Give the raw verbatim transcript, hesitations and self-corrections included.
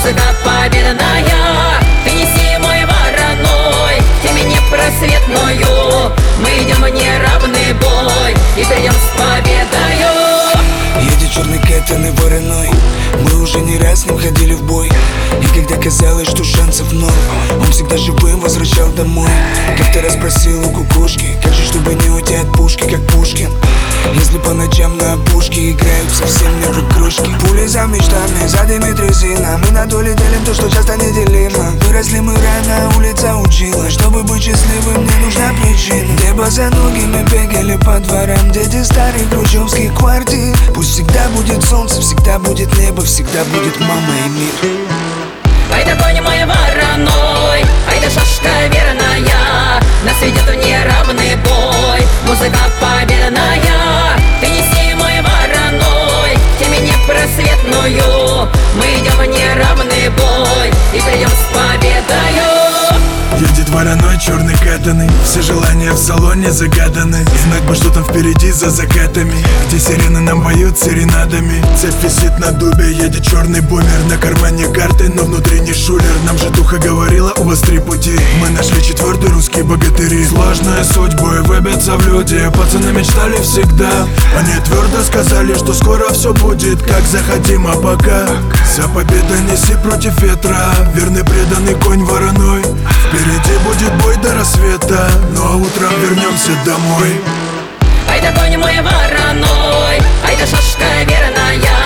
Музыка победная, ты неси мой вороной, теме непросветною мы идем в неравный бой и придем с победою. Едет черный Кэттон и вороной, мы уже не раз с ним ходили в бой. И когда казалось, что шансов ноль, он всегда живым возвращал домой. Как-то раз просил у кукушки, как же, чтобы не уйти от пушки, как Пушкин. Если по ночам на опушке играют совсем не в игрушки. Пули за мечтами, за дрезина. Мы на доле делим то, что часто неделимо. Выросли мы рано, улица учила. Чтобы быть счастливым, мне нужна причина. Где босоногие мы бегали по дворам, дети старых хрущевских квартир. Пусть всегда будет солнце, всегда будет небо, всегда будет мама и мир. Ай да конь мой вороной, ай да шашка верная, нас ведет в неравный бой. Музыка победная, ты неси мой вороной, теме непросветною мы идем в неравный бой и придем с победою. Едет вороной черный катаный, все желания в салоне загаданы. Знать бы, что там впереди за закатами, где сирены нам поют серенадами. Цепь висит на дубе, едет черный бумер. На кармане карты, но внутри не шулер. Нам же духа говорила, у вас три пути. Мы нашли четвертый, русские богатыри. Сложные судьбы выбиться в люди, пацаны мечтали всегда. Они твердо сказали, что скоро все будет, как захотим, а пока вся победа неси против ветра. Верный преданный конь вороной, впереди будет бой до рассвета, ну а утром вернемся домой. Ай да конь мой вороной, ай да шашка верная,